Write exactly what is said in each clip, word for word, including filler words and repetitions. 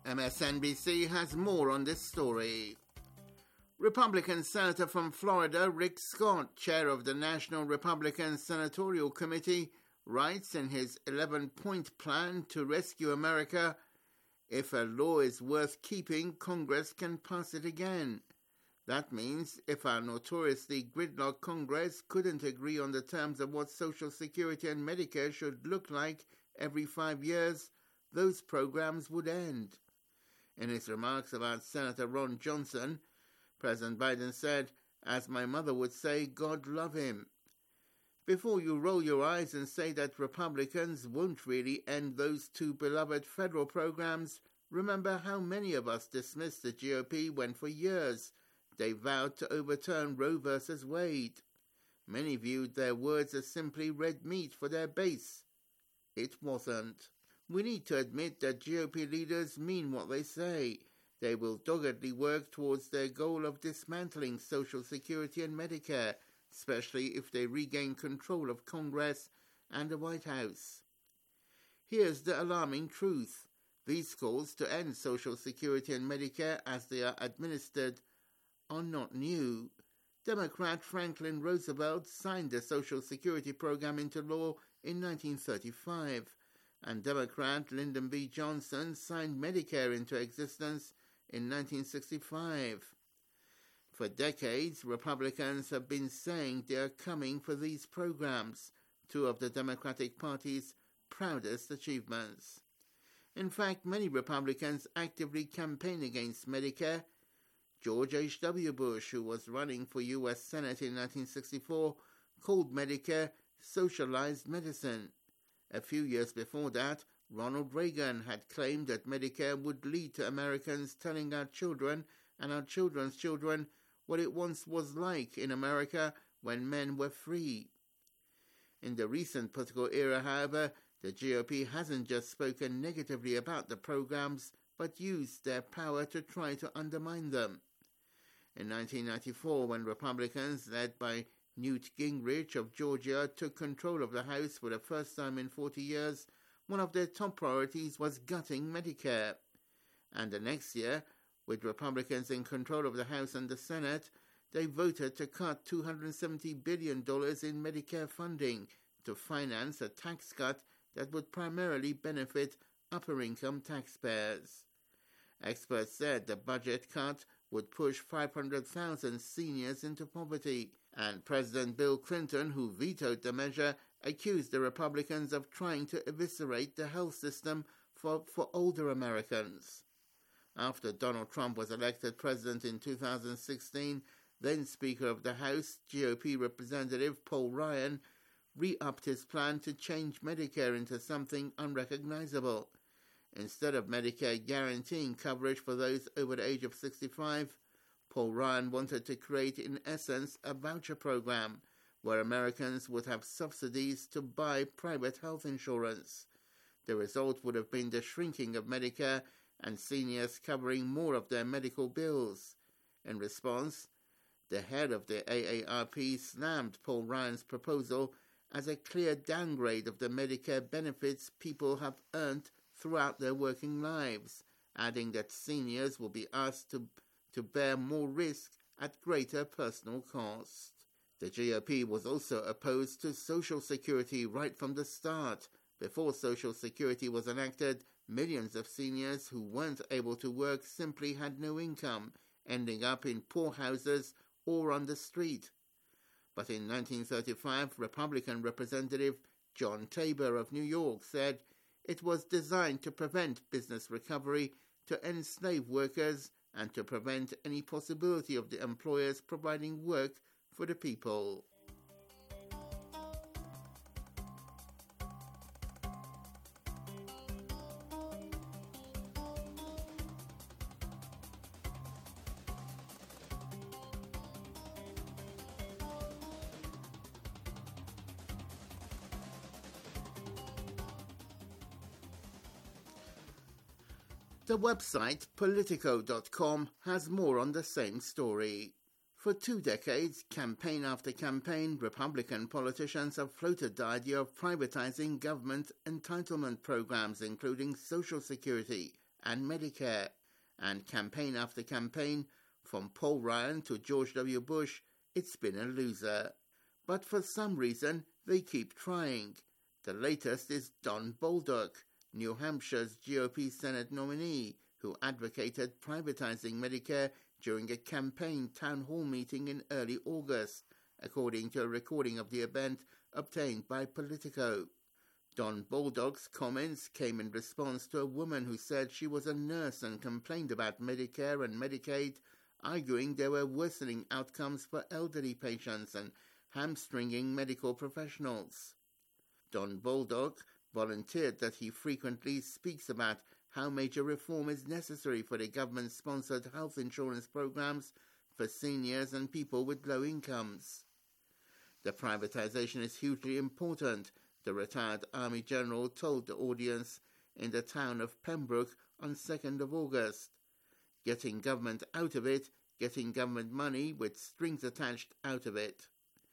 M S N B C has more on this story. Republican Senator from Florida Rick Scott, chair of the National Republican Senatorial Committee, writes in his eleven-point plan to rescue America, "If a law is worth keeping, Congress can pass it again. That means if our notoriously gridlocked Congress couldn't agree on the terms of what Social Security and Medicare should look like every five years, those programs would end." In his remarks about Senator Ron Johnson, President Biden said, "As my mother would say, God love him." Before you roll your eyes and say that Republicans won't really end those two beloved federal programs, remember how many of us dismissed the G O P when for years they vowed to overturn Roe versus Wade. Many viewed their words as simply red meat for their base. It wasn't. We need to admit that G O P leaders mean what they say. They will doggedly work towards their goal of dismantling Social Security and Medicare, especially if they regain control of Congress and the White House. Here's the alarming truth. These calls to end Social Security and Medicare as they are administered are not new. Democrat Franklin Roosevelt signed the Social Security program into law in nineteen thirty-five, and Democrat Lyndon B. Johnson signed Medicare into existence in nineteen sixty-five. For decades, Republicans have been saying they are coming for these programs, two of the Democratic Party's proudest achievements. In fact, many Republicans actively campaign against Medicare. George H W Bush, who was running for U S Senate in nineteen sixty-four, called Medicare socialized medicine. A few years before that, Ronald Reagan had claimed that Medicare would lead to Americans telling our children and our children's children what it once was like in America when men were free. In the recent political era, however, the G O P hasn't just spoken negatively about the programs, but used their power to try to undermine them. In nineteen ninety-four, when Republicans, led by Newt Gingrich of Georgia, took control of the House for the first time in forty years, one of their top priorities was gutting Medicare. And the next year, with Republicans in control of the House and the Senate, they voted to cut two hundred seventy billion dollars in Medicare funding to finance a tax cut that would primarily benefit upper-income taxpayers. Experts said the budget cut would push five hundred thousand seniors into poverty, and President Bill Clinton, who vetoed the measure, accused the Republicans of trying to eviscerate the health system for, for older Americans. After Donald Trump was elected president in two thousand sixteen, then Speaker of the House, G O P Representative Paul Ryan, re-upped his plan to change Medicare into something unrecognizable. Instead of Medicare guaranteeing coverage for those over the age of sixty-five, Paul Ryan wanted to create, in essence, a voucher program where Americans would have subsidies to buy private health insurance. The result would have been the shrinking of Medicare and seniors covering more of their medical bills. In response, the head of the A A R P slammed Paul Ryan's proposal as a clear downgrade of the Medicare benefits people have earned throughout their working lives, adding that seniors will be asked to, to bear more risk at greater personal cost. The G O P was also opposed to Social Security right from the start. Before Social Security was enacted, millions of seniors who weren't able to work simply had no income, ending up in poorhouses or on the street. But in nineteen thirty-five, Republican Representative John Tabor of New York said it was designed to prevent business recovery, to enslave workers, and to prevent any possibility of the employers providing work for the people. The website Politico dot com has more on the same story. For two decades, campaign after campaign, Republican politicians have floated the idea of privatizing government entitlement programs, including Social Security, and Medicare, and campaign after campaign, from Paul Ryan to George W. Bush, it's been a loser. But for some reason, they keep trying. The latest is Don Bolduc, New Hampshire's G O P Senate nominee, who advocated privatizing Medicare during a campaign town hall meeting in early August, according to a recording of the event obtained by Politico. Don Bolduc's comments came in response to a woman who said she was a nurse and complained about Medicare and Medicaid, arguing there were worsening outcomes for elderly patients and hamstringing medical professionals. Don Bolduc volunteered that he frequently speaks about how major reform is necessary for the government-sponsored health insurance programs for seniors and people with low incomes. The privatization is hugely important, the retired Army General told the audience in the town of Pembroke on second of August. Getting government out of it, getting government money with strings attached out of it.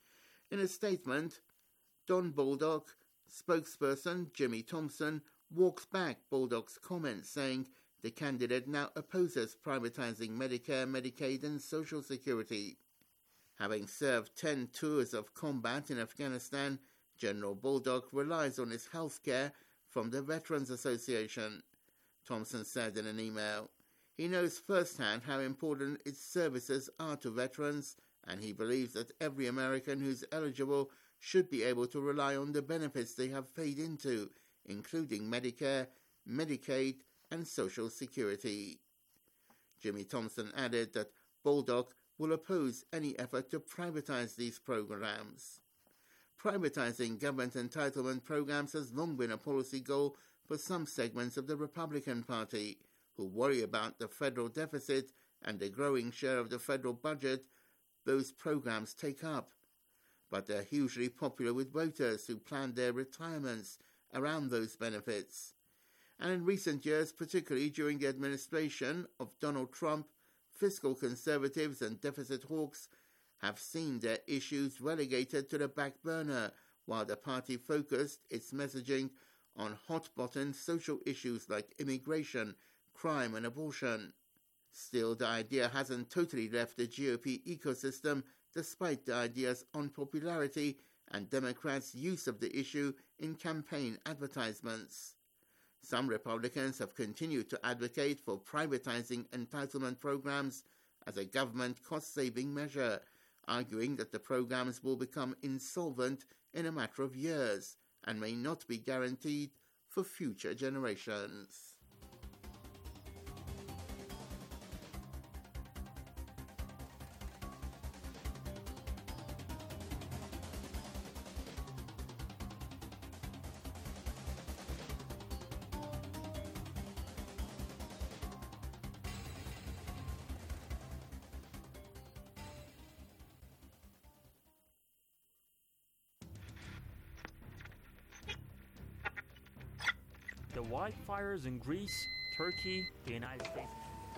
In a statement, Don Bolduc spokesperson Jimmy Thompson walks back Bolduc's comments, saying the candidate now opposes privatizing Medicare, Medicaid and Social Security. Having served ten tours of combat in Afghanistan, General Bolduc relies on his health care from the Veterans Association, Thompson said in an email. He knows firsthand how important its services are to veterans, and he believes that every American who's eligible should be able to rely on the benefits they have paid into, including Medicare, Medicaid, and Social Security. Jimmy Thompson added that Bolduc will oppose any effort to privatize these programs. Privatizing government entitlement programs has long been a policy goal for some segments of the Republican Party, who worry about the federal deficit and the growing share of the federal budget those programs take up. But they're hugely popular with voters who plan their retirements around those benefits. And in recent years, particularly during the administration of Donald Trump, fiscal conservatives and deficit hawks have seen their issues relegated to the back burner, while the party focused its messaging on hot-button social issues like immigration, crime and abortion. Still, the idea hasn't totally left the G O P ecosystem, despite the idea's unpopularity and Democrats' use of the issue in campaign advertisements. Some Republicans have continued to advocate for privatizing entitlement programs as a government cost-saving measure, arguing that the programs will become insolvent in a matter of years and may not be guaranteed for future generations. The wildfires in Greece, Turkey, the United States.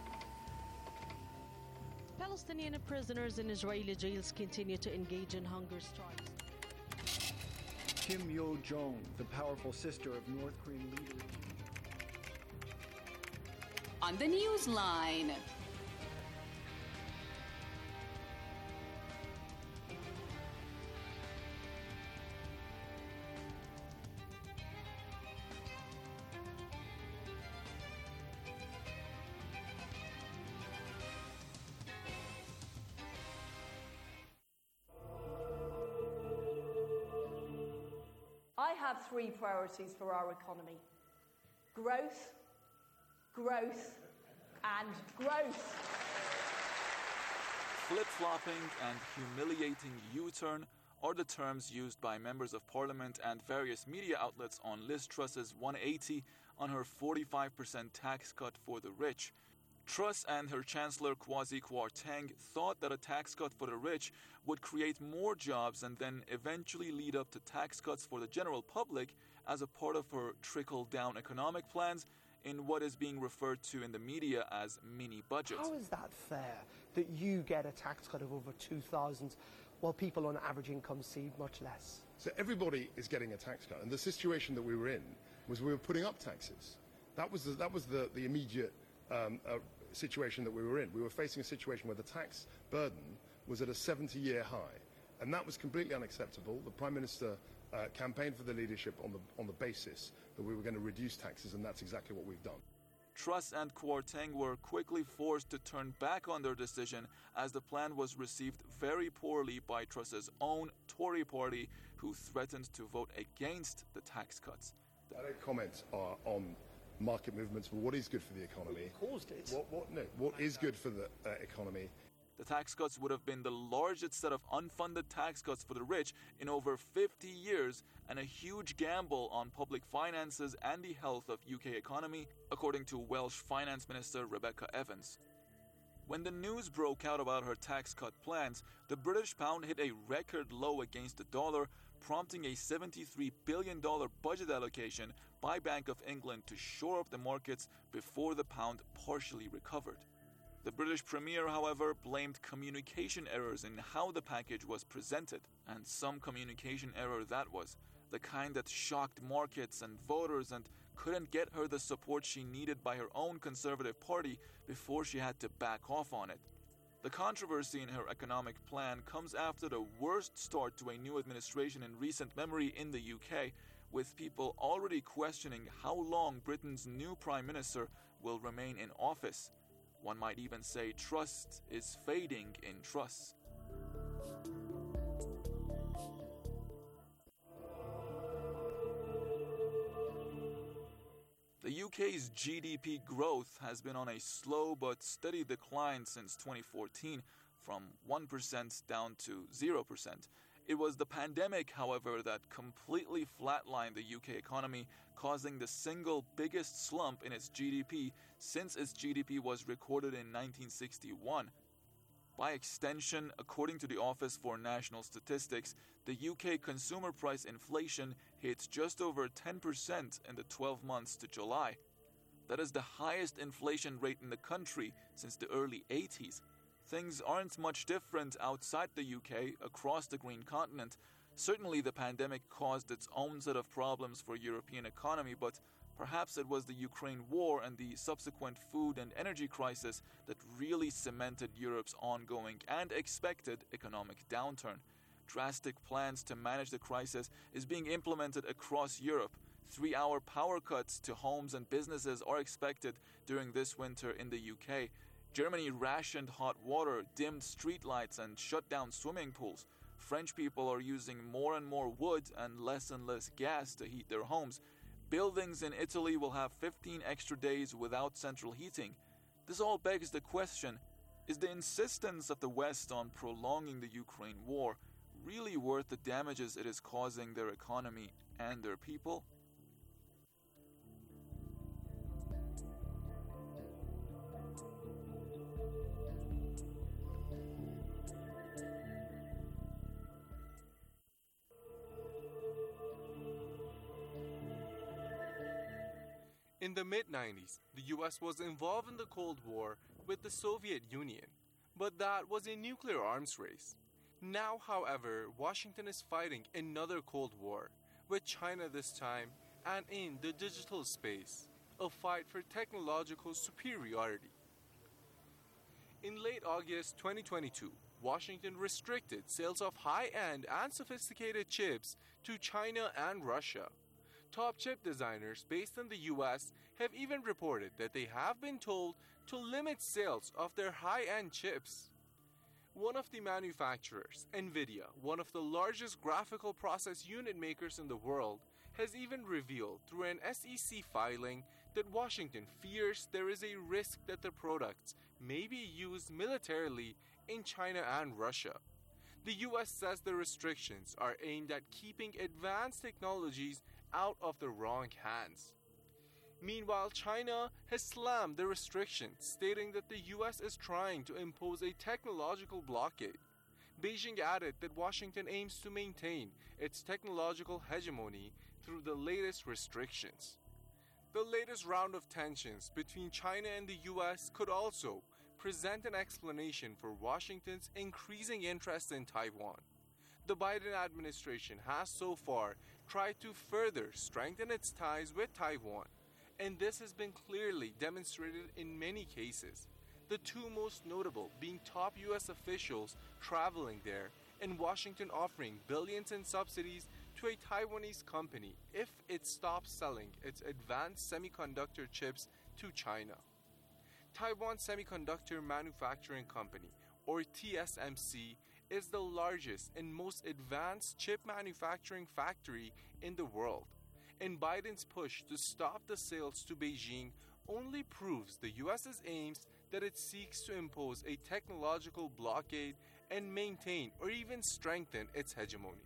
Palestinian prisoners in Israeli jails continue to engage in hunger strikes. Kim Yo-jong, the powerful sister of North Korean leader. On the Newsline. I have three priorities for our economy: growth, growth, and growth. Flip-flopping and humiliating U-turn are the terms used by members of parliament and various media outlets on Liz Truss's one eighty on her forty-five percent tax cut for the rich. Truss and her Chancellor Kwasi Kwarteng thought that a tax cut for the rich would create more jobs and then eventually lead up to tax cuts for the general public as a part of her trickle-down economic plans in what is being referred to in the media as mini-budget. How is that fair that you get a tax cut of over two thousand while people on average income see much less? So everybody is getting a tax cut, and the situation that we were in was we were putting up taxes. That was the, that was the, the immediate um, uh, situation that we were in. We were facing a situation where the tax burden was at a seventy-year high, and that was completely unacceptable. The Prime Minister uh, campaigned for the leadership on the, on the basis that we were going to reduce taxes, and that's exactly what we've done. Truss and Kwarteng were quickly forced to turn back on their decision as the plan was received very poorly by Truss's own Tory party, who threatened to vote against the tax cuts. I don't comment uh, on market movements, but what is good for the economy? What caused it? What, what, no, what is good for the uh, economy? The tax cuts would have been the largest set of unfunded tax cuts for the rich in over fifty years and a huge gamble on public finances and the health of U K economy, according to Welsh Finance Minister Rebecca Evans. When the news broke out about her tax cut plans, the British pound hit a record low against the dollar, prompting a seventy-three billion dollars budget allocation by Bank of England to shore up the markets before the pound partially recovered. The British Premier, however, blamed communication errors in how the package was presented, and some communication error that was, the kind that shocked markets and voters and couldn't get her the support she needed by her own Conservative Party before she had to back off on it. The controversy in her economic plan comes after the worst start to a new administration in recent memory in the U K, with people already questioning how long Britain's new Prime Minister will remain in office. One might even say trust is fading in Truss. The U K's G D P growth has been on a slow but steady decline since twenty fourteen, from one percent down to zero percent. It was the pandemic, however, that completely flatlined the U K economy, causing the single biggest slump in its G D P since its G D P was recorded in nineteen sixty-one. By extension, according to the Office for National Statistics, the U K consumer price inflation hit just over ten percent in the twelve months to July. That is the highest inflation rate in the country since the early eighties. Things aren't much different outside the U K, across the green continent. Certainly the pandemic caused its own set of problems for European economy, but perhaps it was the Ukraine war and the subsequent food and energy crisis that really cemented Europe's ongoing and expected economic downturn. Drastic plans to manage the crisis is being implemented across Europe. Three-hour power cuts to homes and businesses are expected during this winter in the U K. Germany rationed hot water, dimmed streetlights, and shut down swimming pools. French people are using more and more wood and less and less gas to heat their homes. Buildings in Italy will have fifteen extra days without central heating. This all begs the question, is the insistence of the West on prolonging the Ukraine war really worth the damages it is causing their economy and their people? In the mid nineties, the U S was involved in the Cold War with the Soviet Union, but that was a nuclear arms race. Now, however, Washington is fighting another Cold War, with China this time, and in the digital space, a fight for technological superiority. In late August twenty twenty-two, Washington restricted sales of high-end and sophisticated chips to China and Russia. Top chip designers based in the U S have even reported that they have been told to limit sales of their high-end chips. One of the manufacturers, NVIDIA, one of the largest graphical process unit makers in the world, has even revealed through an S E C filing that Washington fears there is a risk that the products may be used militarily in China and Russia. The U S says the restrictions are aimed at keeping advanced technologies out of the wrong hands. Meanwhile, China has slammed the restrictions, stating that the U S is trying to impose a technological blockade. Beijing added that Washington aims to maintain its technological hegemony through the latest restrictions. The latest round of tensions between China and the U S could also present an explanation for Washington's increasing interest in Taiwan. The Biden administration has so far tried to further strengthen its ties with Taiwan, and this has been clearly demonstrated in many cases. The two most notable being top U S officials traveling there and Washington offering billions in subsidies to a Taiwanese company if it stops selling its advanced semiconductor chips to China. Taiwan Semiconductor Manufacturing Company, or T S M C, is the largest and most advanced chip manufacturing factory in the world, and Biden's push to stop the sales to Beijing only proves the U S's aims that it seeks to impose a technological blockade and maintain or even strengthen its hegemony.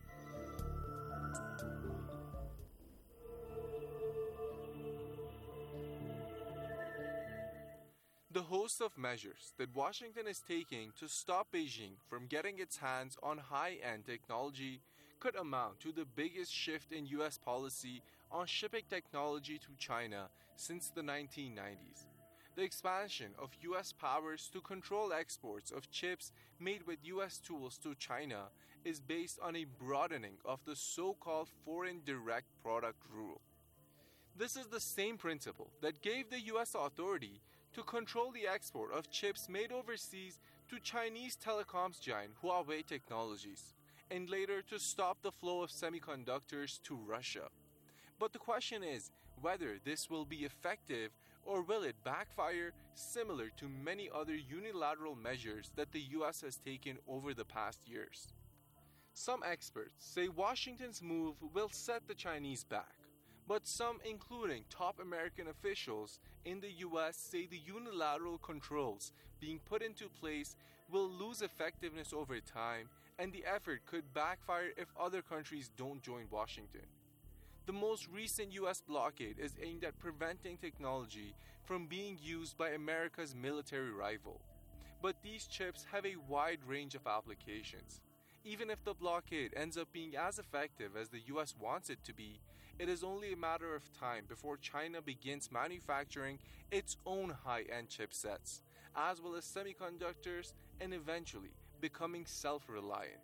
The host of measures that Washington is taking to stop Beijing from getting its hands on high-end technology could amount to the biggest shift in U S policy on shipping technology to China since the nineteen nineties. The expansion of U S powers to control exports of chips made with U S tools to China is based on a broadening of the so-called Foreign Direct Product Rule. This is the same principle that gave the U S authority to control the export of chips made overseas to Chinese telecoms giant Huawei Technologies, and later to stop the flow of semiconductors to Russia. But the question is whether this will be effective or will it backfire, similar to many other unilateral measures that the U S has taken over the past years. Some experts say Washington's move will set the Chinese back, but some, including top American officials in the U S, say the unilateral controls being put into place will lose effectiveness over time, and the effort could backfire if other countries don't join Washington. The most recent U S blockade is aimed at preventing technology from being used by America's military rival. But these chips have a wide range of applications. Even if the blockade ends up being as effective as the U S wants it to be, it is only a matter of time before China begins manufacturing its own high-end chipsets, as well as semiconductors, and eventually becoming self-reliant.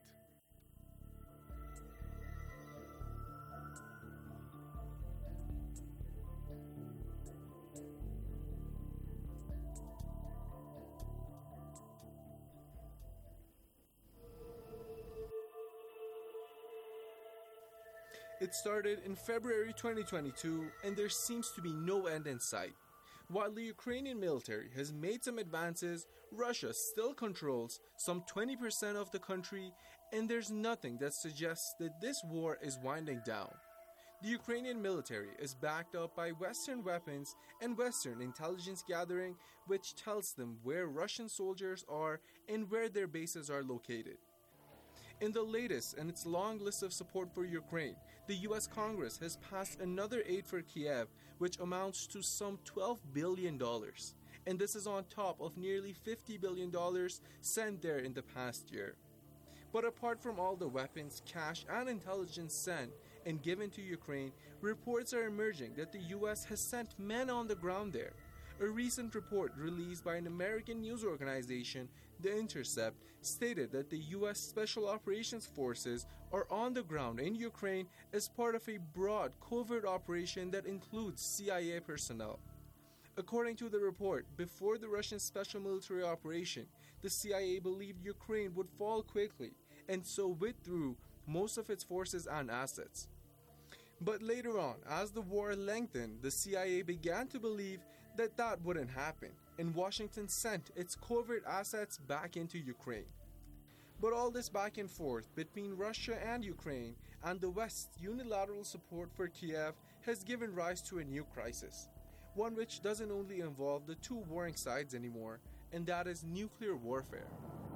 It started in February twenty twenty-two, and there seems to be no end in sight. While the Ukrainian military has made some advances, Russia still controls some twenty percent of the country, and there's nothing that suggests that this war is winding down. The Ukrainian military is backed up by Western weapons and Western intelligence gathering, which tells them where Russian soldiers are and where their bases are located. In the latest in its long list of support for Ukraine, the U S Congress has passed another aid for Kiev, which amounts to some twelve billion dollars. And this is on top of nearly fifty billion dollars sent there in the past year. But apart from all the weapons, cash, and intelligence sent and given to Ukraine, reports are emerging that the U S has sent men on the ground there. A recent report released by an American news organization, The Intercept, stated that the U S Special Operations Forces are on the ground in Ukraine as part of a broad covert operation that includes C I A personnel. According to the report, before the Russian special military operation, the C I A believed Ukraine would fall quickly and so withdrew most of its forces and assets. But later on, as the war lengthened, the C I A began to believe that that wouldn't happen, and Washington sent its covert assets back into Ukraine. But all this back and forth between Russia and Ukraine and the West's unilateral support for Kiev has given rise to a new crisis, one which doesn't only involve the two warring sides anymore, and that is nuclear warfare.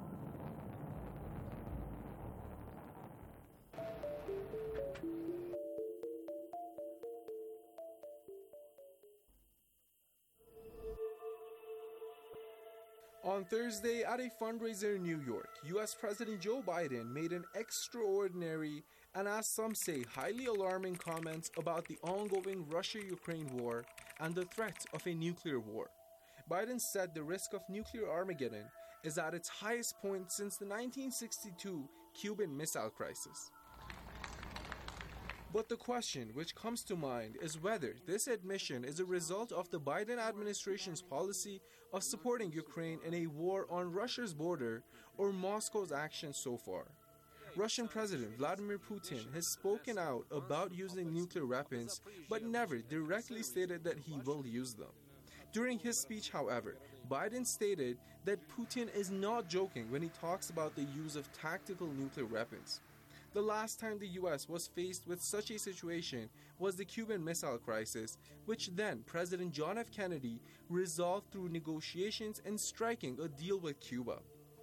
On Thursday, at a fundraiser in New York, U S President Joe Biden made an extraordinary and, as some say, highly alarming comments about the ongoing Russia-Ukraine war and the threat of a nuclear war. Biden said the risk of nuclear Armageddon is at its highest point since the nineteen sixty-two Cuban Missile Crisis. But the question which comes to mind is whether this admission is a result of the Biden administration's policy of supporting Ukraine in a war on Russia's border or Moscow's actions so far. Russian President Vladimir Putin has spoken out about using nuclear weapons, but never directly stated that he will use them. During his speech, however, Biden stated that Putin is not joking when he talks about the use of tactical nuclear weapons. The last time the U S was faced with such a situation was the Cuban Missile Crisis, which then President John F. Kennedy resolved through negotiations and striking a deal with Cuba.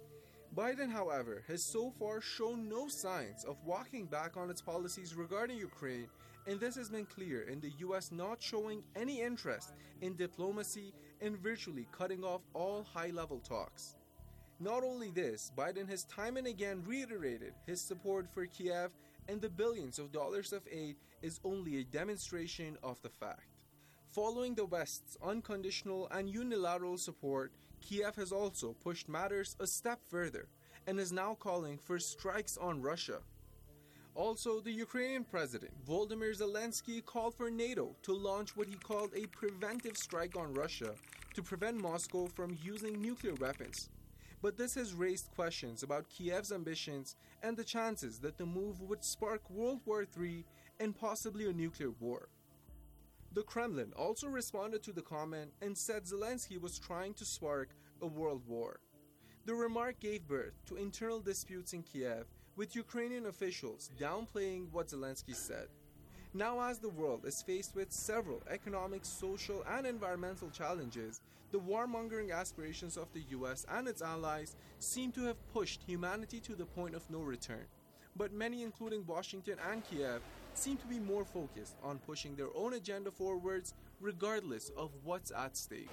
Biden, however, has so far shown no signs of walking back on its policies regarding Ukraine, and this has been clear in the U S not showing any interest in diplomacy and virtually cutting off all high-level talks. Not only this, Biden has time and again reiterated his support for Kiev, and the billions of dollars of aid is only a demonstration of the fact. Following the West's unconditional and unilateral support, Kiev has also pushed matters a step further and is now calling for strikes on Russia. Also, the Ukrainian president, Volodymyr Zelensky, called for NATO to launch what he called a preventive strike on Russia to prevent Moscow from using nuclear weapons. But this has raised questions about Kiev's ambitions and the chances that the move would spark World War Three and possibly a nuclear war. The Kremlin also responded to the comment and said Zelensky was trying to spark a world war. The remark gave birth to internal disputes in Kiev, with Ukrainian officials downplaying what Zelensky said. Now, as the world is faced with several economic, social, and environmental challenges, the warmongering aspirations of the U S and its allies seem to have pushed humanity to the point of no return. But many, including Washington and Kiev, seem to be more focused on pushing their own agenda forwards, regardless of what's at stake.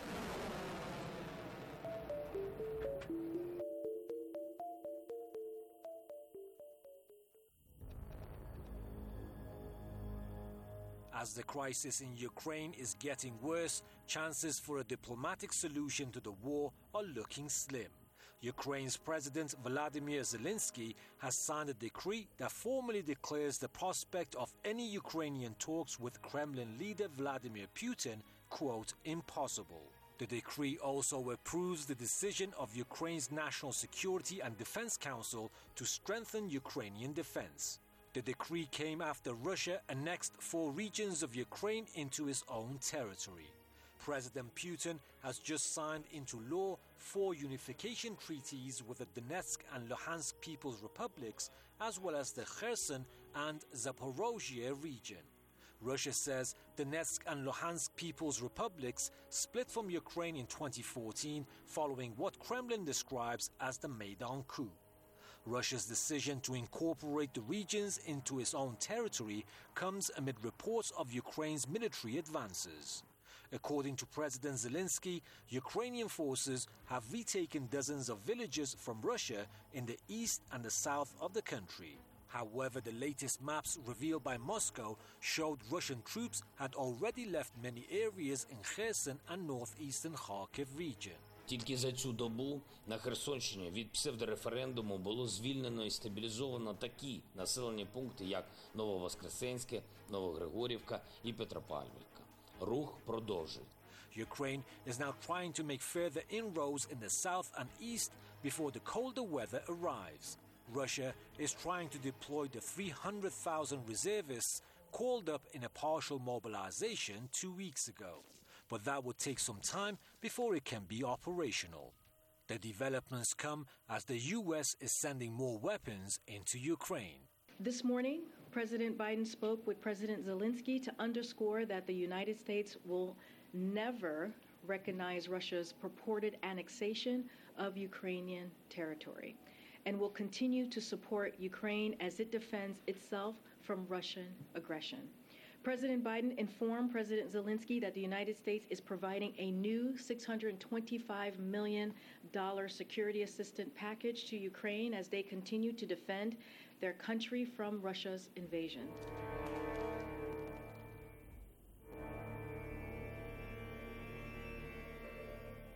As the crisis in Ukraine is getting worse, chances for a diplomatic solution to the war are looking slim. Ukraine's President Volodymyr Zelensky has signed a decree that formally declares the prospect of any Ukrainian talks with Kremlin leader Vladimir Putin, quote, impossible. The decree also approves the decision of Ukraine's National Security and Defense Council to strengthen Ukrainian defense. The decree came after Russia annexed four regions of Ukraine into its own territory. President Putin has just signed into law four unification treaties with the Donetsk and Luhansk People's Republics, as well as the Kherson and Zaporozhye region. Russia says Donetsk and Luhansk People's Republics split from Ukraine in twenty fourteen following what Kremlin describes as the Maidan coup. Russia's decision to incorporate the regions into its own territory comes amid reports of Ukraine's military advances. According to President Zelensky, Ukrainian forces have retaken dozens of villages from Russia in the east and the south of the country. However, the latest maps revealed by Moscow showed Russian troops had already left many areas in Kherson and northeastern Kharkiv region. Тільки за цю добу на Херсонщині від псевдореферендуму було звільнено і стабілізовано такі населені пункти, як Нововоскресенське, Новогригорівка і Петропавлівка. Рух продовжує. Ukraine is now trying to make further inroads in the south and east before the colder weather arrives. Russia is trying to deploy the three hundred thousand reservists called up in a partial mobilization two weeks ago. But that would take some time before it can be operational. The developments come as the U S is sending more weapons into Ukraine. This morning, President Biden spoke with President Zelensky to underscore that the United States will never recognize Russia's purported annexation of Ukrainian territory and will continue to support Ukraine as it defends itself from Russian aggression. President Biden informed President Zelensky that the United States is providing a new six hundred twenty-five million dollars security assistance package to Ukraine as they continue to defend their country from Russia's invasion.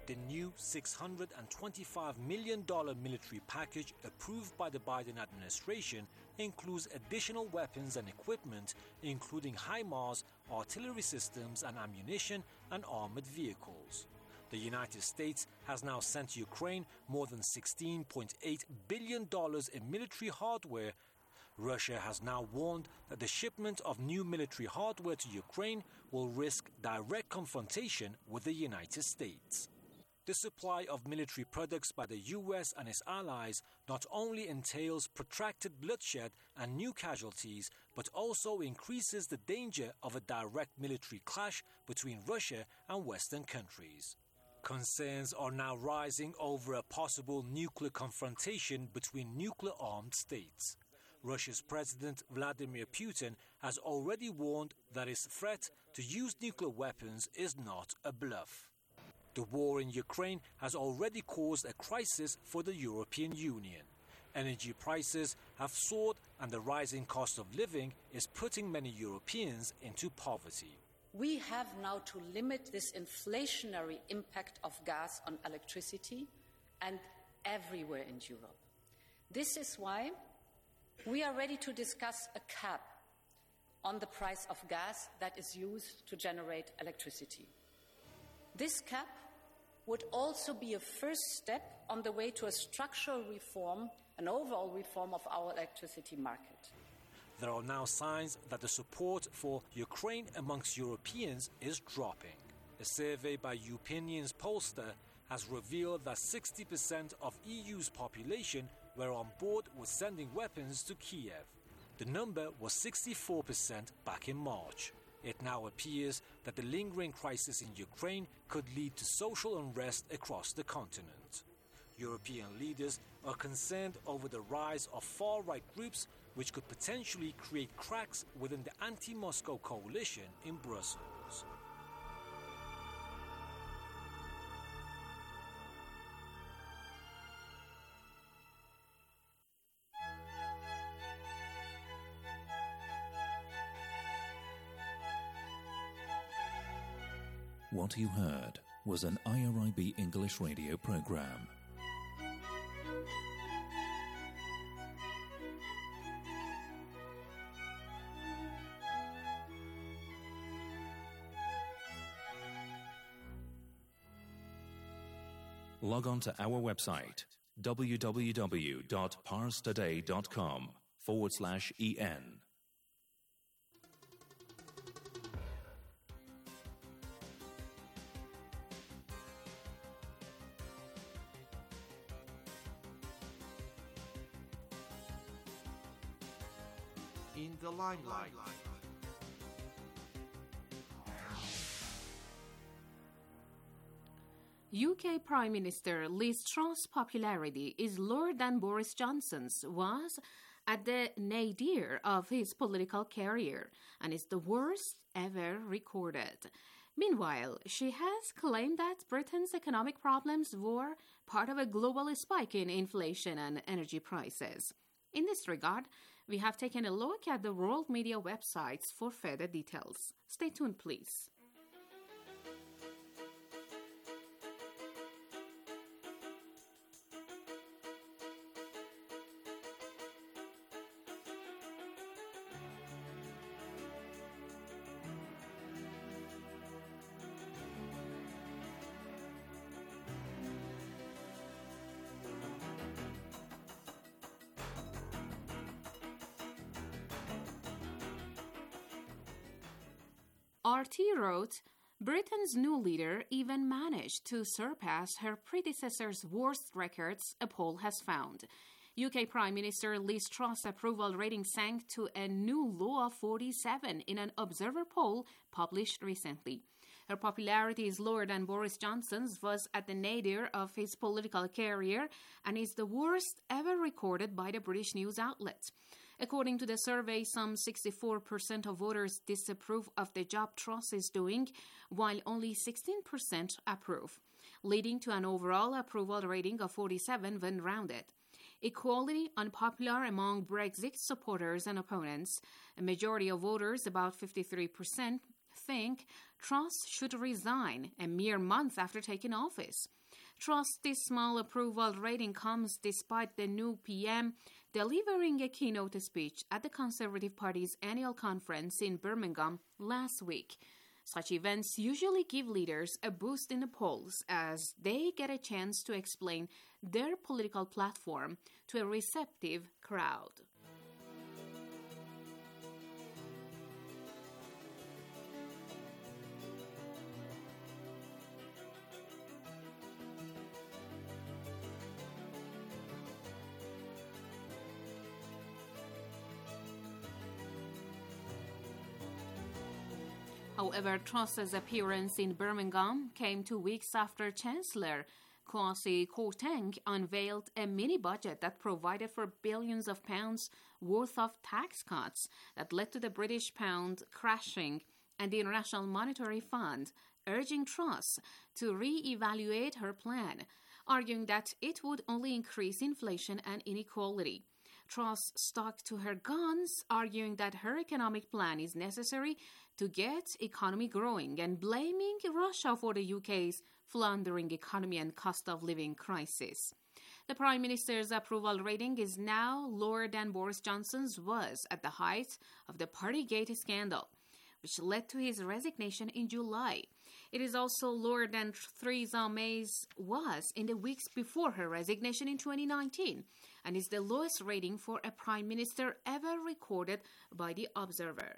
The new six hundred twenty-five million dollars military package approved by the Biden administration includes additional weapons and equipment, including HIMARS, artillery systems and ammunition, and armored vehicles. The United States has now sent to Ukraine more than sixteen point eight billion dollars in military hardware. Russia has now warned that the shipment of new military hardware to Ukraine will risk direct confrontation with the United States. The supply of military products by the U S and its allies not only entails protracted bloodshed and new casualties, but also increases the danger of a direct military clash between Russia and Western countries. Concerns are now rising over a possible nuclear confrontation between nuclear-armed states. Russia's President Vladimir Putin has already warned that his threat to use nuclear weapons is not a bluff. The war in Ukraine has already caused a crisis for the European Union. Energy prices have soared and the rising cost of living is putting many Europeans into poverty. We have now to limit this inflationary impact of gas on electricity and everywhere in Europe. This is why we are ready to discuss a cap on the price of gas that is used to generate electricity. This cap would also be a first step on the way to a structural reform, an overall reform of our electricity market. There are now signs that the support for Ukraine amongst Europeans is dropping. A survey by Upinion's pollster has revealed that sixty percent of E U's population were on board with sending weapons to Kiev. The number was sixty-four percent back in March. It now appears that the lingering crisis in Ukraine could lead to social unrest across the continent. European leaders are concerned over the rise of far-right groups which could potentially create cracks within the anti-Moscow coalition in Brussels. What you heard was an I R I B English radio program. Log on to our website, www.parstoday.com forward slash en. In the limelight. U K Prime Minister Liz Truss's popularity is lower than Boris Johnson's was at the nadir of his political career and is the worst ever recorded. Meanwhile, she has claimed that Britain's economic problems were part of a global spike in inflation and energy prices. In this regard, we have taken a look at the world media websites for further details. Stay tuned, please. R T wrote, Britain's new leader even managed to surpass her predecessor's worst records, a poll has found. U K Prime Minister Liz Truss' approval rating sank to a new low of forty-seven in an Observer poll published recently. Her popularity is lower than Boris Johnson's, was at the nadir of his political career, and is the worst ever recorded by the British news outlet. According to the survey, some sixty-four percent of voters disapprove of the job Truss is doing, while only sixteen percent approve, leading to an overall approval rating of forty-seven when rounded. Equally unpopular among Brexit supporters and opponents. A majority of voters, about fifty-three percent, think Truss should resign a mere month after taking office. Truss' dismal approval rating comes despite the new P M delivering a keynote speech at the Conservative Party's annual conference in Birmingham last week. Such events usually give leaders a boost in the polls as they get a chance to explain their political platform to a receptive crowd. However, Truss's appearance in Birmingham came two weeks after Chancellor Kwasi Kwarteng unveiled a mini-budget that provided for billions of pounds worth of tax cuts that led to the British pound crashing and the International Monetary Fund urging Truss to re-evaluate her plan, arguing that it would only increase inflation and inequality. Truss stuck to her guns, arguing that her economic plan is necessary to get economy growing and blaming Russia for the U K's floundering economy and cost of living crisis. The Prime Minister's approval rating is now lower than Boris Johnson's was at the height of the Partygate scandal, which led to his resignation in July. It is also lower than Theresa May's was in the weeks before her resignation in twenty nineteen, and is the lowest rating for a Prime Minister ever recorded by The Observer.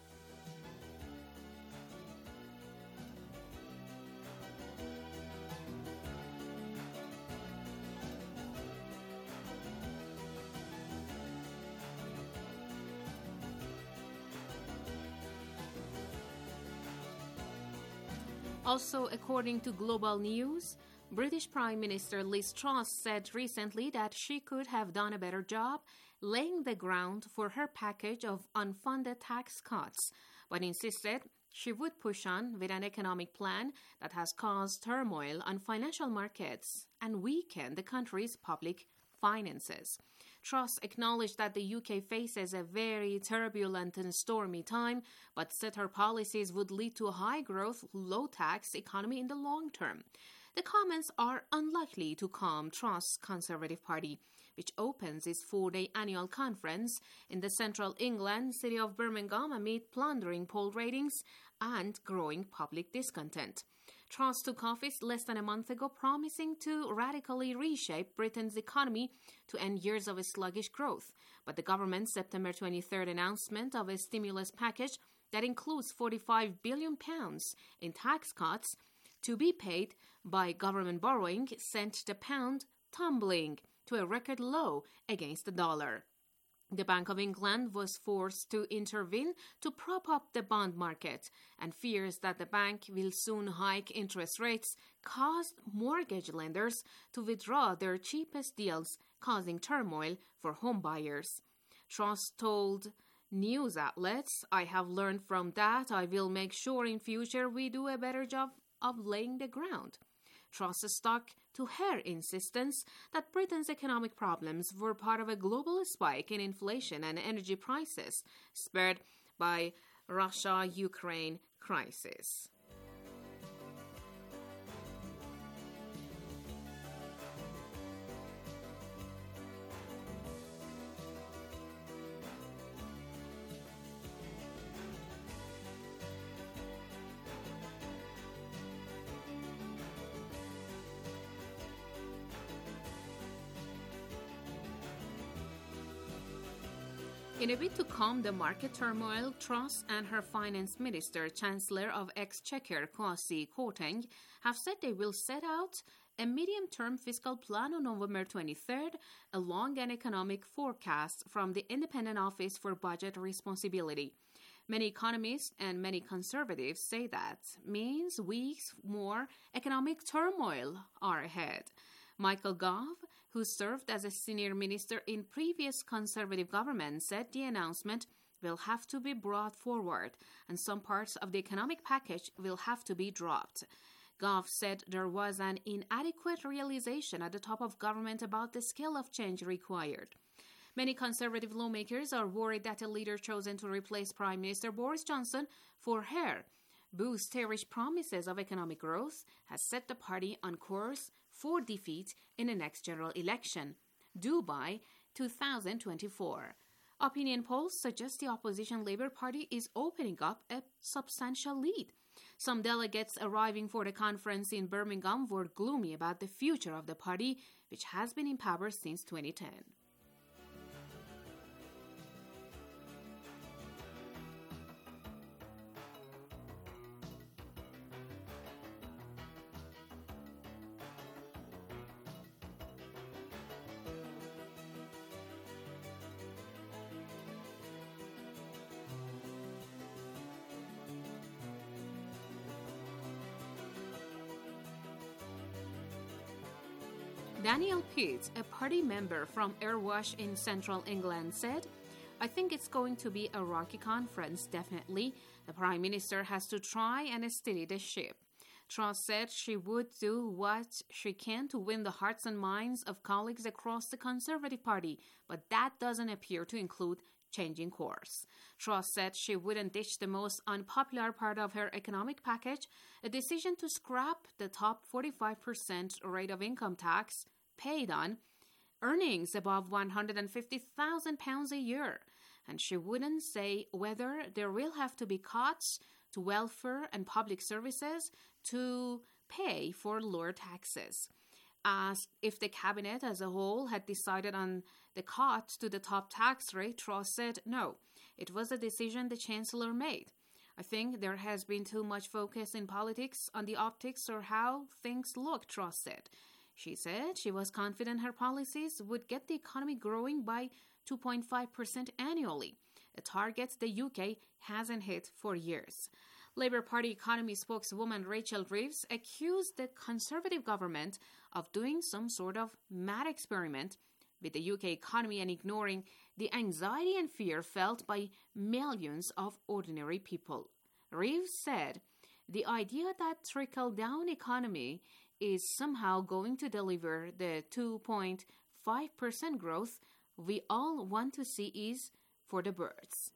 Also, according to Global News, British Prime Minister Liz Truss said recently that she could have done a better job laying the ground for her package of unfunded tax cuts, but insisted she would push on with an economic plan that has caused turmoil on financial markets and weakened the country's public finances. Truss acknowledged that the U K faces a very turbulent and stormy time, but said her policies would lead to a high-growth, low-tax economy in the long term. The comments are unlikely to calm Truss' Conservative Party, which opens its four-day annual conference in the central England city of Birmingham amid plundering poll ratings and growing public discontent. Truss took office less than a month ago, promising to radically reshape Britain's economy to end years of sluggish growth. But the government's September twenty-third announcement of a stimulus package that includes forty-five billion pounds in tax cuts to be paid by government borrowing sent the pound tumbling to a record low against the dollar. The Bank of England was forced to intervene to prop up the bond market, and fears that the bank will soon hike interest rates caused mortgage lenders to withdraw their cheapest deals, causing turmoil for home buyers. Truss told news outlets, "I have learned from that. I will make sure in future we do a better job of laying the ground." Truss stuck to her insistence that Britain's economic problems were part of a global spike in inflation and energy prices spurred by Russia-Ukraine crisis. In a bid to calm the market turmoil, Truss and her finance minister, Chancellor of Exchequer Kwasi Kwarteng, have said they will set out a medium-term fiscal plan on November twenty-third, along an economic forecast from the Independent Office for Budget Responsibility. Many economists and many conservatives say that means weeks more economic turmoil are ahead. Michael Gove, who served as a senior minister in previous Conservative government, said the announcement will have to be brought forward and some parts of the economic package will have to be dropped. Gove said there was an inadequate realization at the top of government about the scale of change required. Many Conservative lawmakers are worried that the leader chosen to replace Prime Minister Boris Johnson for her Boosterish promises of economic growth has set the party on course for defeat in the next general election, due by two thousand twenty-four. Opinion polls suggest the opposition Labour Party is opening up a substantial lead. Some delegates arriving for the conference in Birmingham were gloomy about the future of the party, which has been in power since twenty ten. Daniel Pitt, a party member from Erewash in central England, said, "I think it's going to be a rocky conference, definitely. The Prime Minister has to try and steady the ship." Truss said she would do what she can to win the hearts and minds of colleagues across the Conservative Party, but that doesn't appear to include changing course. Truss said she wouldn't ditch the most unpopular part of her economic package, a decision to scrap the top forty-five percent rate of income tax paid on earnings above one hundred fifty thousand pounds a year, and she wouldn't say whether there will have to be cuts to welfare and public services to pay for lower taxes. Asked if the cabinet as a whole had decided on the cut to the top tax rate, Truss said no. It was a decision the Chancellor made. "I think there has been too much focus in politics on the optics or how things look," Truss said. She said she was confident her policies would get the economy growing by two point five percent annually, a target the U K hasn't hit for years. Labour Party economy spokeswoman Rachel Reeves accused the Conservative government of doing some sort of mad experiment with the U K economy and ignoring the anxiety and fear felt by millions of ordinary people. Reeves said, "The idea that trickle-down economy is somehow going to deliver the two point five percent growth we all want to see is for the birds."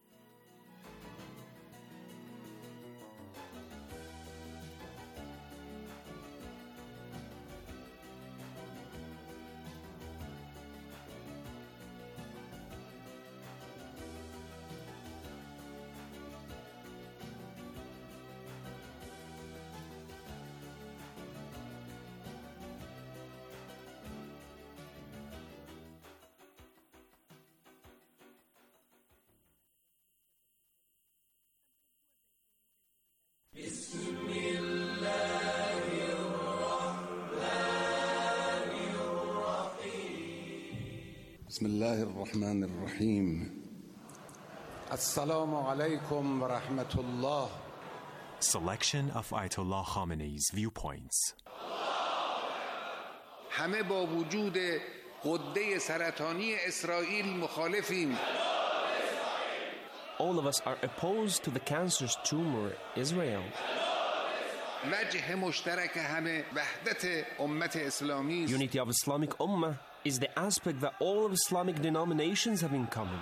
بسم الله الرحمن الرحيم السلام عليكم ورحمة الله. Selection of Ayatollah Khamenei's viewpoints. همه با وجود غده سرطانی اسرائیل مخالفیم. All of us are opposed to the cancerous tumor Israel. وجه مشترک همه وحدت امت اسلامی. Unity of Islamic Ummah is the aspect that all of Islamic denominations have in common.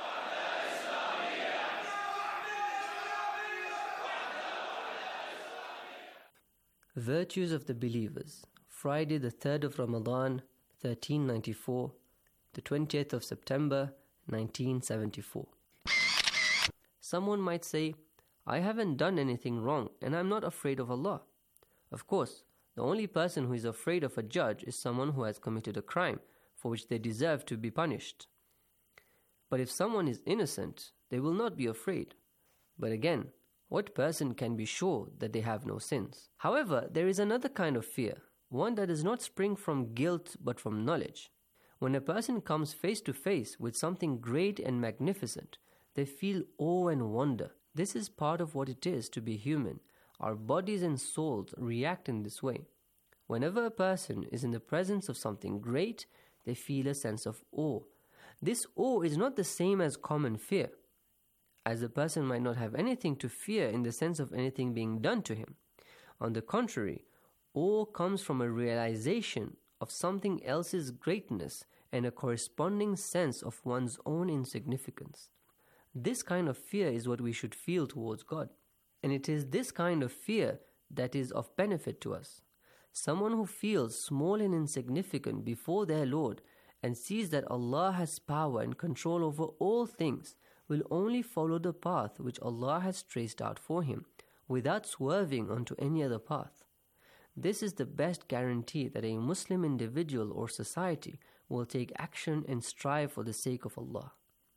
Virtues of the Believers. Friday the third of Ramadan, thirteen ninety-four, the twentieth of September, nineteen seventy-four. Someone might say, "I haven't done anything wrong and I'm not afraid of Allah." Of course, the only person who is afraid of a judge is someone who has committed a crime for which they deserve to be punished. But if someone is innocent, they will not be afraid. But again, what person can be sure that they have no sins? However, there is another kind of fear, one that does not spring from guilt but from knowledge. When a person comes face to face with something great and magnificent, they feel awe and wonder. This is part of what it is to be human. Our bodies and souls react in this way. Whenever a person is in the presence of something great, they feel a sense of awe. This awe is not the same as common fear, as the person might not have anything to fear in the sense of anything being done to him. On the contrary, awe comes from a realization of something else's greatness and a corresponding sense of one's own insignificance. This kind of fear is what we should feel towards God. And it is this kind of fear that is of benefit to us. Someone who feels small and insignificant before their Lord and sees that Allah has power and control over all things will only follow the path which Allah has traced out for him, without swerving onto any other path. This is the best guarantee that a Muslim individual or society will take action and strive for the sake of Allah.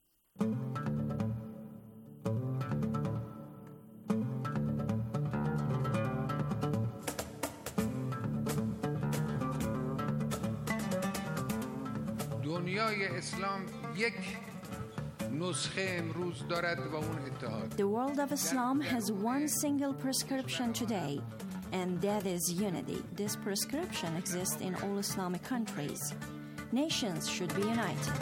دنیای اسلام یک نسخه امروز دارد و اون اتحاد. The world of Islam has one single prescription today, and that is unity. This prescription exists in all Islamic countries. Nations should be united.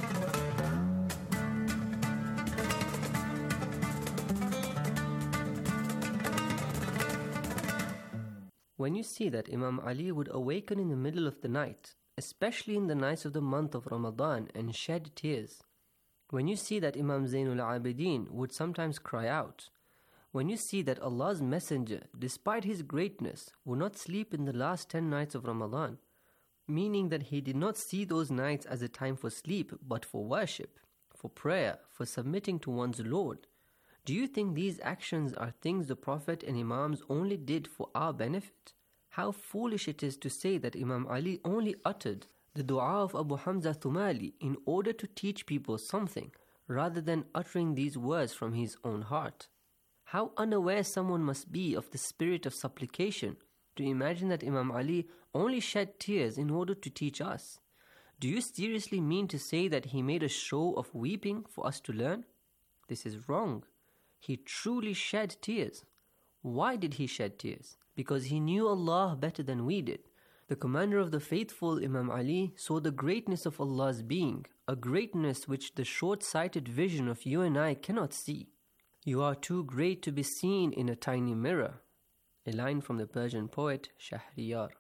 When you see that Imam Ali would awaken in the middle of the night, especially in the nights of the month of Ramadan, and shed tears, when you see that Imam Zainul Abidin would sometimes cry out, when you see that Allah's Messenger, despite his greatness, would not sleep in the last ten nights of Ramadan, meaning that he did not see those nights as a time for sleep, but for worship, for prayer, for submitting to one's Lord, do you think these actions are things the Prophet and Imams only did for our benefit? How foolish it is to say that Imam Ali only uttered the dua of Abu Hamza Thumali in order to teach people something, rather than uttering these words from his own heart. How unaware someone must be of the spirit of supplication to imagine that Imam Ali only shed tears in order to teach us. Do you seriously mean to say that he made a show of weeping for us to learn? This is wrong. He truly shed tears. Why did he shed tears? Because he knew Allah better than we did. The commander of the faithful, Imam Ali, saw the greatness of Allah's being, a greatness which the short-sighted vision of you and I cannot see. You are too great to be seen in a tiny mirror. A line from the Persian poet Shahriyar.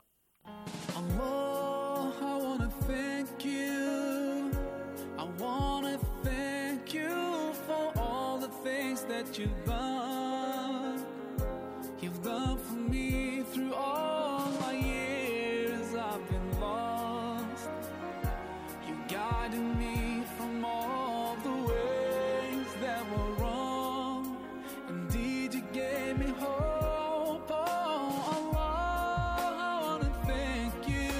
Allah, I wanna thank you. I wanna thank you for all the things that you've done. You've done for me through all my years I've been lost. You guided me from all the ways that were wrong. Indeed, you gave me hope. Oh, Allah, I wanna thank you.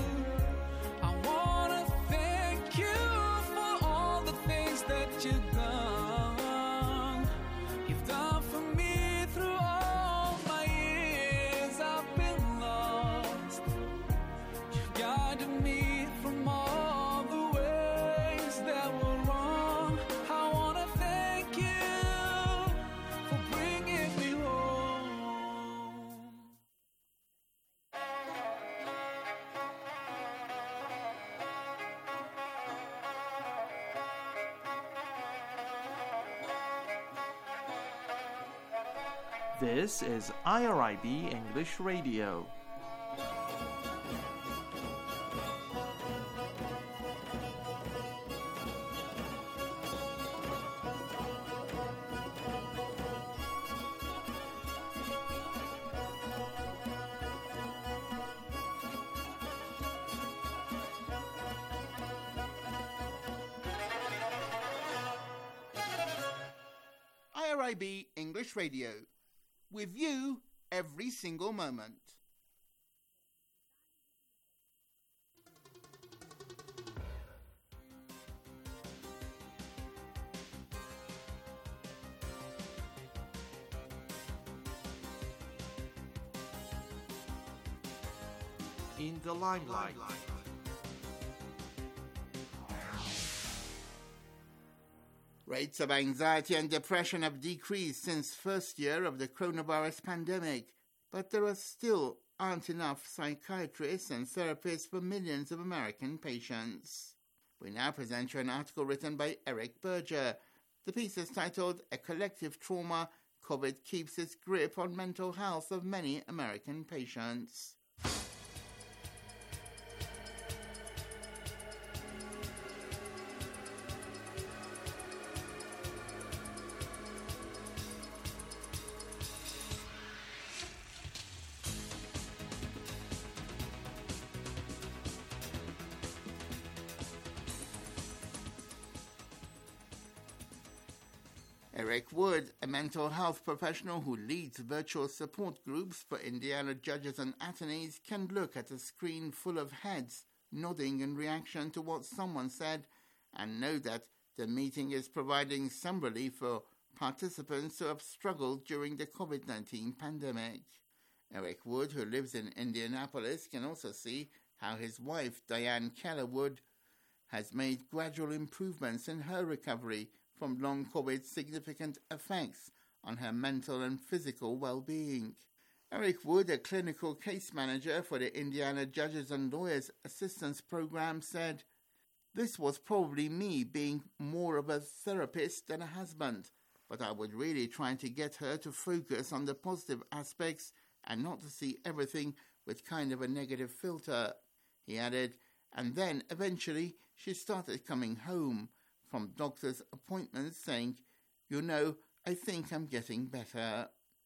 I wanna thank you for all the things that you've done. You've done for me through all my years I've been lost. You've guided me from all the ways that were wrong. I wanna thank you for bringing me home. This is I R I B English Radio. I R I B English Radio. With you every single moment. In the limelight. Rates of anxiety and depression have decreased since first year of the coronavirus pandemic, but there are still aren't enough psychiatrists and therapists for millions of American patients. We now present you an article written by Eric Berger. The piece is titled "A Collective Trauma, COVID Keeps Its Grip on Mental Health of Many American Patients." Eric Wood, a mental health professional who leads virtual support groups for Indiana judges and attorneys, can look at a screen full of heads nodding in reaction to what someone said and know that the meeting is providing some relief for participants who have struggled during the COVID nineteen pandemic. Eric Wood, who lives in Indianapolis, can also see how his wife, Diane Keller Wood, has made gradual improvements in her recovery from long COVID's significant effects on her mental and physical well-being. Eric Wood, a clinical case manager for the Indiana Judges and Lawyers Assistance Program, said, "This was probably me being more of a therapist than a husband, but I was really trying to get her to focus on the positive aspects and not to see everything with kind of a negative filter." He added, and then eventually she started coming home from doctor's appointments saying, "You know, I think I'm getting better."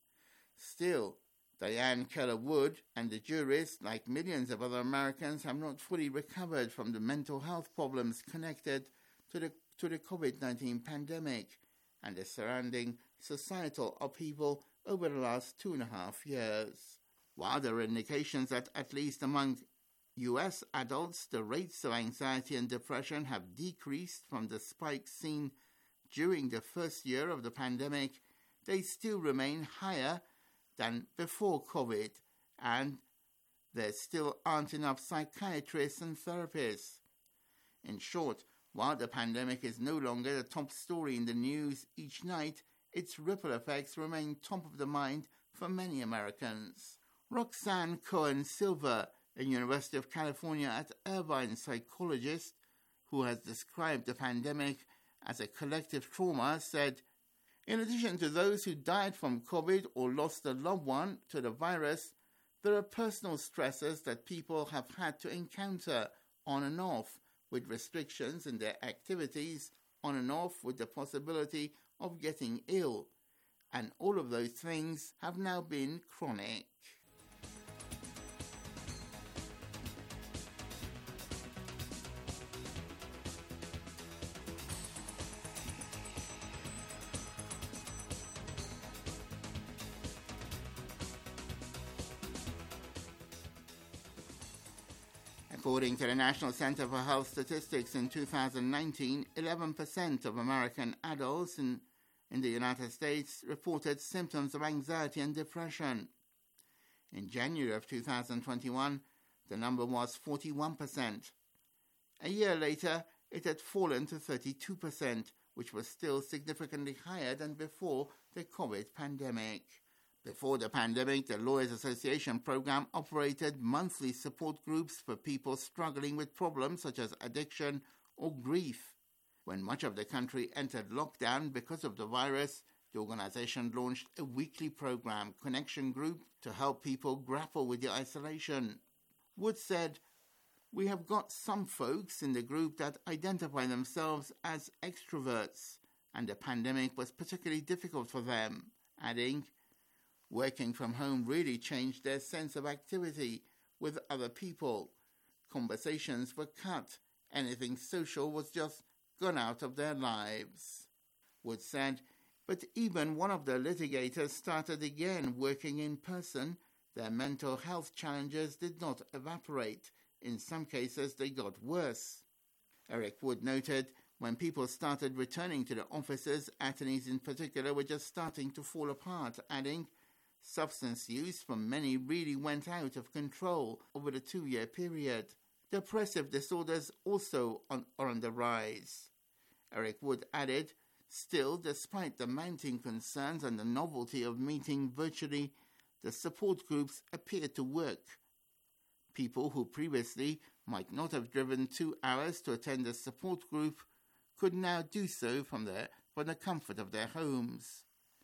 Still, Diane Keller Wood and the jurist, like millions of other Americans, have not fully recovered from the mental health problems connected to the, to the COVID nineteen pandemic and the surrounding societal upheaval over the last two and a half years. While there are indications that at least among U S adults, the rates of anxiety and depression have decreased from the spike seen during the first year of the pandemic, they still remain higher than before COVID, and there still aren't enough psychiatrists and therapists. In short, while the pandemic is no longer the top story in the news each night, its ripple effects remain top of the mind for many Americans. Roxanne Cohen-Silver, a University of California at Irvine psychologist who has described the pandemic as a collective trauma, said, "In addition to those who died from COVID or lost a loved one to the virus, there are personal stresses that people have had to encounter on and off, with restrictions in their activities, on and off with the possibility of getting ill. And all of those things have now been chronic." According to the National Center for Health Statistics, in two thousand nineteen, eleven percent of American adults in, in the United States reported symptoms of anxiety and depression. In January of two thousand twenty-one, the number was forty-one percent. A year later, it had fallen to thirty-two percent, which was still significantly higher than before the COVID pandemic. Before the pandemic, the Lawyers Association program operated monthly support groups for people struggling with problems such as addiction or grief. When much of the country entered lockdown because of the virus, the organization launched a weekly program, Connection Group, to help people grapple with the isolation. Wood said, "We have got some folks in the group that identify themselves as extroverts, and the pandemic was particularly difficult for them," adding, "Working from home really changed their sense of activity with other people. Conversations were cut. Anything social was just gone out of their lives." Wood said, but even one of the litigators started again working in person. Their mental health challenges did not evaporate. In some cases, they got worse. Eric Wood noted, when people started returning to the offices, attorneys in particular were just starting to fall apart, adding, "Substance use for many really went out of control over the two-year period. Depressive disorders also on, are on the rise." Eric Wood added, "Still, despite the mounting concerns and the novelty of meeting virtually, the support groups appear to work. People who previously might not have driven two hours to attend a support group could now do so from, their, from the comfort of their homes."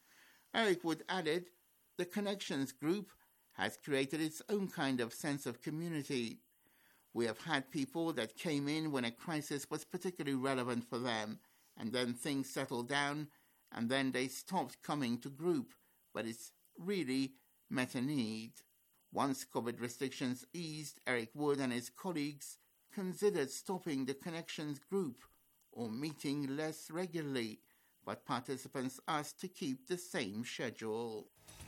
Eric Wood added, "The Connections Group has created its own kind of sense of community. We have had people that came in when a crisis was particularly relevant for them, and then things settled down, and then they stopped coming to group, but it's really met a need." Once COVID restrictions eased, Eric Wood and his colleagues considered stopping the Connections Group or meeting less regularly. but participants asked to keep the same schedule.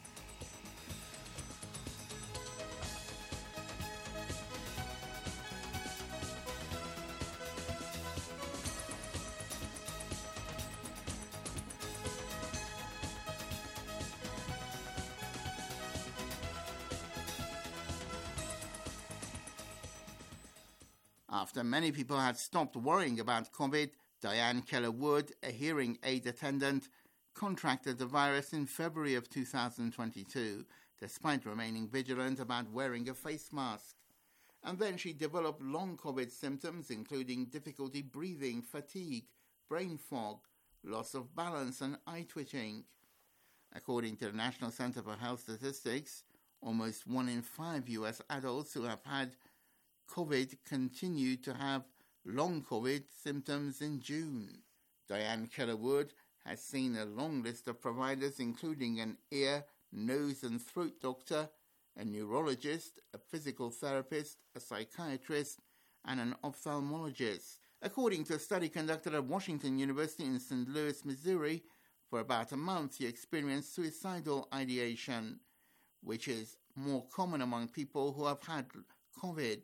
After many people had stopped worrying about COVID, Diane Keller-Wood, a hearing aid attendant, contracted the virus in February of two thousand twenty-two, despite remaining vigilant about wearing a face mask. And then she developed long COVID symptoms, including difficulty breathing, fatigue, brain fog, loss of balance, and eye twitching. According to the National Center for Health Statistics, almost one in five U S adults who have had COVID continued to have long COVID symptoms in June. Diane Keller-Wood has seen a long list of providers, including an ear, nose and throat doctor, a neurologist, a physical therapist, a psychiatrist, and an ophthalmologist. According to a study conducted at Washington University in Saint Louis, Missouri, for about a month he experienced suicidal ideation, which is more common among people who have had COVID.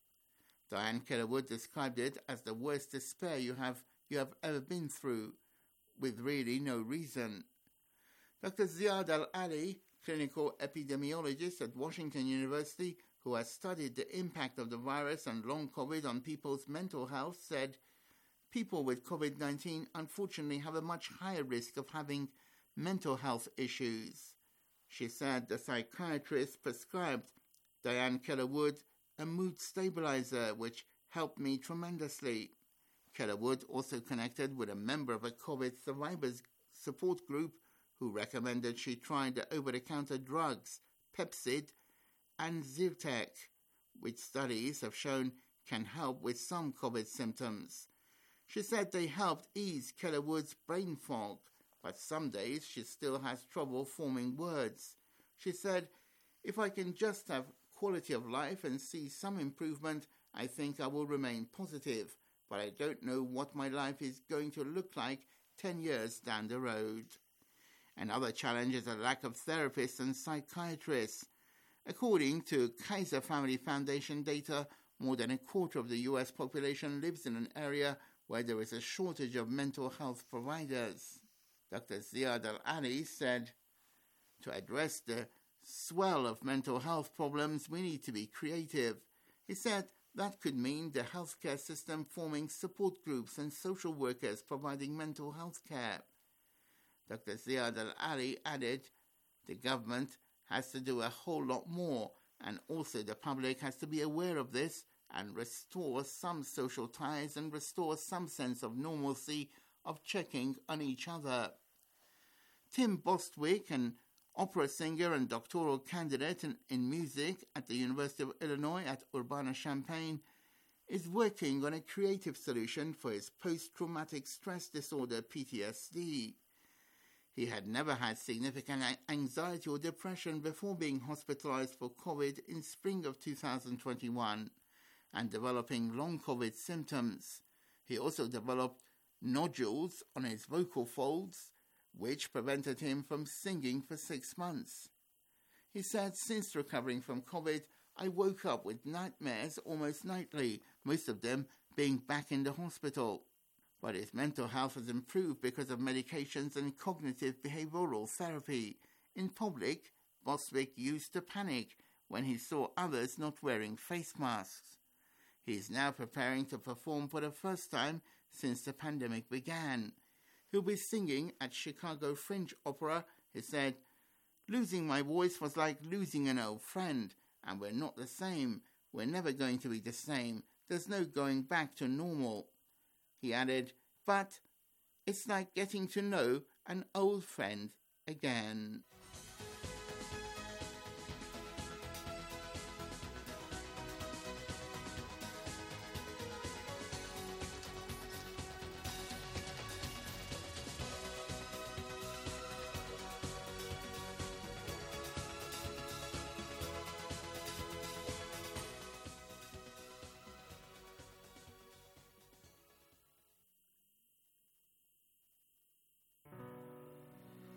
Diane Keller-Wood described it as the worst despair you have you have ever been through, with really no reason. Doctor Ziad Al-Ali, clinical epidemiologist at Washington University, who has studied the impact of the virus and long COVID on people's mental health, said, people with COVID nineteen unfortunately have a much higher risk of having mental health issues. She said the psychiatrist prescribed Diane Keller-Wood a mood stabilizer, which helped me tremendously. Keller-Wood also connected with a member of a COVID survivors support group who recommended she try the over-the-counter drugs Pepcid and Zyrtec, which studies have shown can help with some COVID symptoms. She said they helped ease Keller-Wood's brain fog, but some days she still has trouble forming words. She said, if I can just have quality of life and see some improvement, I think I will remain positive, but I don't know what my life is going to look like ten years down the road. Another challenge is a lack of therapists and psychiatrists. According to Kaiser Family Foundation data, more than a quarter of the U S population lives in an area where there is a shortage of mental health providers. Doctor Ziad Al-Ali said, to address the swell of mental health problems, we need to be creative. He said that could mean the healthcare system forming support groups and social workers providing mental health care. Doctor Ziad Al-Ali added, the government has to do a whole lot more, and also the public has to be aware of this and restore some social ties and restore some sense of normalcy of checking on each other. Tim Bostwick, an opera singer and doctoral candidate in, in music at the University of Illinois at Urbana-Champaign, is working on a creative solution for his post-traumatic stress disorder, P T S D. He had never had significant anxiety or depression before being hospitalized for COVID in spring of two thousand twenty-one and developing long COVID symptoms. He also developed nodules on his vocal folds, which prevented him from singing for six months. He said, since recovering from COVID, I woke up with nightmares almost nightly, most of them being back in the hospital. But his mental health has improved because of medications and cognitive behavioral therapy. In public, Bostwick used to panic when he saw others not wearing face masks. He is now preparing to perform for the first time since the pandemic began. He'll be singing at Chicago Fringe Opera. He said, losing my voice was like losing an old friend, and we're not the same. We're never going to be the same. There's no going back to normal. He added, but it's like getting to know an old friend again.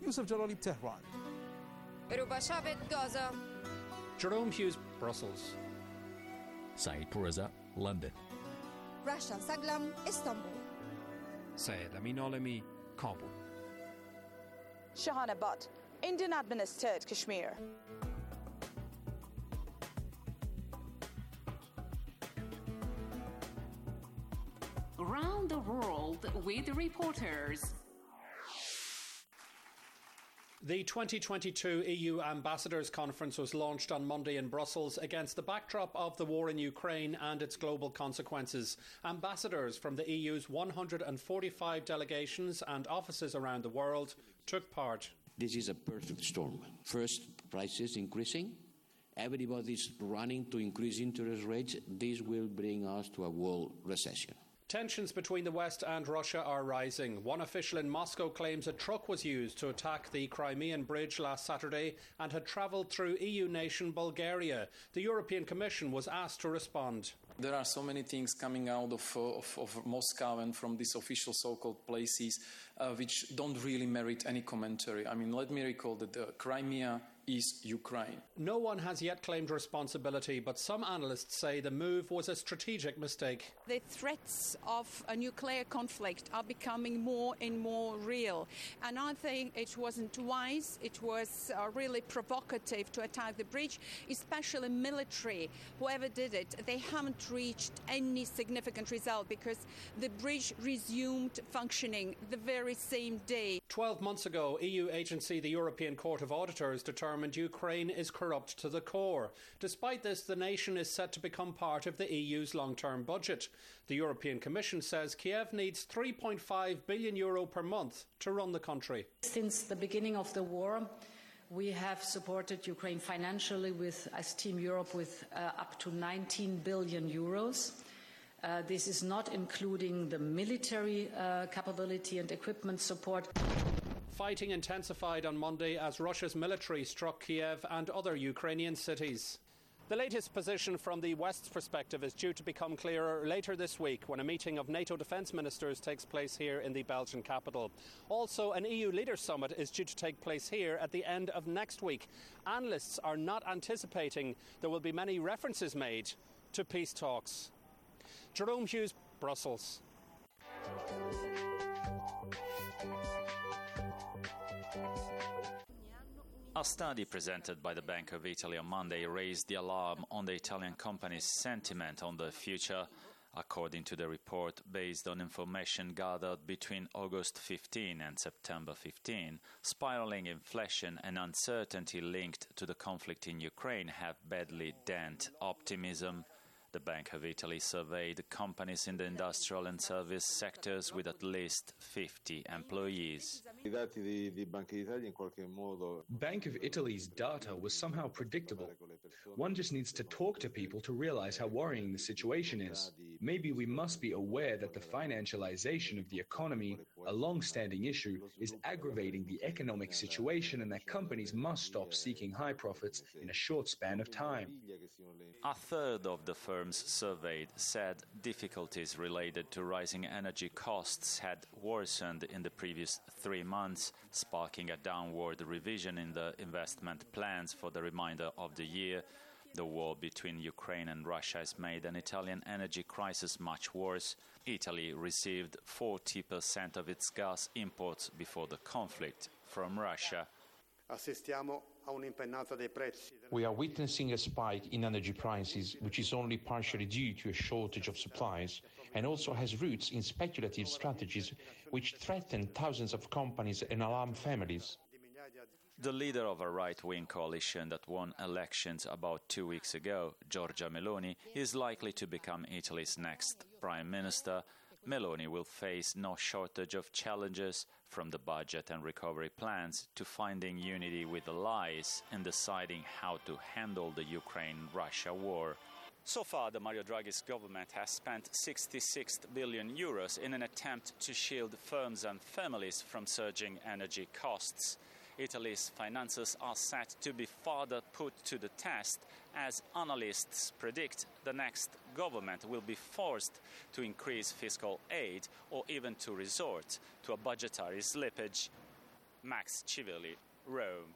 Yusuf Jalali, Tehran. Rubashabet, Gaza. Jerome Hughes, Brussels. Saeed Pourreza, London. Rasha Saglam, Istanbul. Syed Amin Alami, Kabul. Shahana Butt, Indian-administered Kashmir. Around the world with reporters. The twenty twenty-two E U Ambassadors Conference was launched on Monday in Brussels against the backdrop of the war in Ukraine and its global consequences. Ambassadors from the E U's one hundred forty-five delegations and offices around the world took part. This is a perfect storm. First, prices increasing. Everybody's running to increase interest rates. This will bring us to a world recession. Tensions between the West and Russia are rising. One official in Moscow claims a truck was used to attack the Crimean bridge last Saturday and had travelled through E U nation Bulgaria. The European Commission was asked to respond. There are so many things coming out of, uh, of, of Moscow and from these official so-called places uh, which don't really merit any commentary. I mean, let me recall that the Crimea is Ukraine. No one has yet claimed responsibility, but some analysts say the move was a strategic mistake. The threats of a nuclear conflict are becoming more and more real. And I think it wasn't wise, it was uh, really provocative to attack the bridge, especially military. Whoever did it, they haven't reached any significant result because the bridge resumed functioning the very same day. Twelve months ago, E U agency the European Court of Auditors determined Ukraine is corrupt to the core. Despite this, the nation is set to become part of the E U's long-term budget. The European Commission says Kiev needs three point five billion euro per month to run the country. Since the beginning of the war, we have supported Ukraine financially with, as Team Europe, with uh, up to nineteen billion euros. Uh, this is not including the military uh, capability and equipment support. Fighting intensified on Monday as Russia's military struck Kiev and other Ukrainian cities. The latest position from the West's perspective is due to become clearer later this week when a meeting of NATO defence ministers takes place here in the Belgian capital. Also, an E U leaders summit is due to take place here at the end of next week. Analysts are not anticipating there will be many references made to peace talks. Jerome Hughes, Brussels. A study presented by the Bank of Italy on Monday raised the alarm on the Italian company's sentiment on the future. According to the report, based on information gathered between August fifteenth and September fifteenth, spiraling inflation and uncertainty linked to the conflict in Ukraine have badly dented optimism. The Bank of Italy surveyed companies in the industrial and service sectors with at least fifty employees. Bank of Italy's data was somehow predictable. One just needs to talk to people to realize how worrying the situation is. Maybe we must be aware that the financialization of the economy, a long-standing issue, is aggravating the economic situation and that companies must stop seeking high profits in a short span of time. A third of the firms surveyed said difficulties related to rising energy costs had worsened in the previous three months, sparking a downward revision in the investment plans for the remainder of the year. The war between Ukraine and Russia has made an Italian energy crisis much worse. Italy received forty percent of its gas imports before the conflict from Russia. We are witnessing a spike in energy prices, which is only partially due to a shortage of supplies, and also has roots in speculative strategies which threaten thousands of companies and alarm families. The leader of a right-wing coalition that won elections about two weeks ago, Giorgia Meloni, is likely to become Italy's next prime minister. Meloni will face no shortage of challenges, from the budget and recovery plans to finding unity with allies and deciding how to handle the Ukraine-Russia war. So far, the Mario Draghi's government has spent sixty-six billion euros in an attempt to shield firms and families from surging energy costs. Italy's finances are set to be further put to the test as analysts predict the next government will be forced to increase fiscal aid or even to resort to a budgetary slippage. Max Civilli, Rome.